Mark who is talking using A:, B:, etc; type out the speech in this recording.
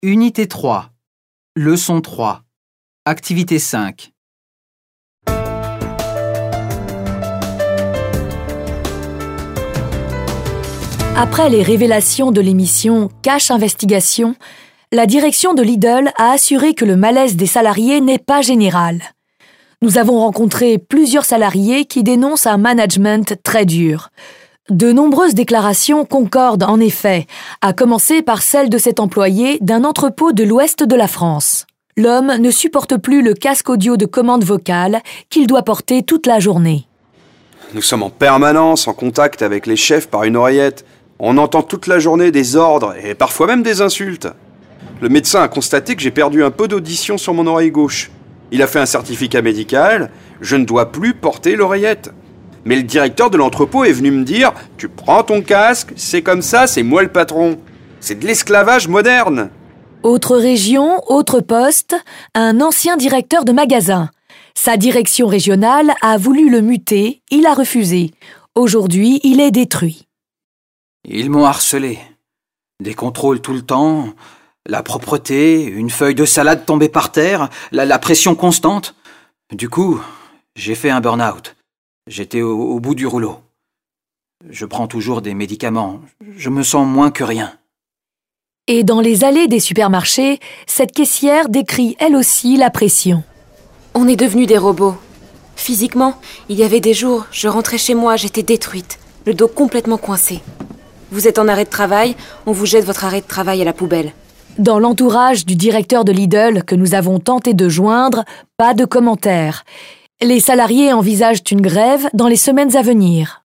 A: Unité 3. Leçon 3. Activité 5.
B: Après les révélations de l'émission Cash Investigation, la direction de Lidl a assuré que le malaise des salariés n'est pas général. Nous avons rencontré plusieurs salariés qui dénoncent un management très dur. De nombreuses déclarations concordent en effet, à commencer par celle de cet employé d'un entrepôt de l'ouest de la France. L'homme ne supporte plus le casque audio de commande vocale qu'il doit porter toute la journée.
C: Nous sommes en permanence en contact avec les chefs par une oreillette. On entend toute la journée des ordres et parfois même des insultes. Le médecin a constaté que j'ai perdu un peu d'audition sur mon oreille gauche. Il a fait un certificat médical, je ne dois plus porter l'oreillette. Mais le directeur de l'entrepôt est venu me dire « Tu prends ton casque, c'est comme ça, c'est moi le patron. » C'est de l'esclavage moderne.
B: Autre région, autre poste, un ancien directeur de magasin. Sa direction régionale a voulu le muter, il a refusé. Aujourd'hui, il est détruit.
D: Ils m'ont harcelé. Des contrôles tout le temps, la propreté, une feuille de salade tombée par terre, la pression constante. Du coup, j'ai fait un burn-out. J'étais au bout du rouleau. Je prends toujours des médicaments. Je me sens moins que rien.
B: Et dans les allées des supermarchés, cette caissière décrit elle aussi la pression.
E: On est devenus des robots. Physiquement, il y avait des jours, je rentrais chez moi, j'étais détruite, le dos complètement coincé. Vous êtes en arrêt de travail, on vous jette votre arrêt de travail à la poubelle.
B: Dans l'entourage du directeur de Lidl que nous avons tenté de joindre, pas de commentaires. Les salariés envisagent une grève dans les semaines à venir.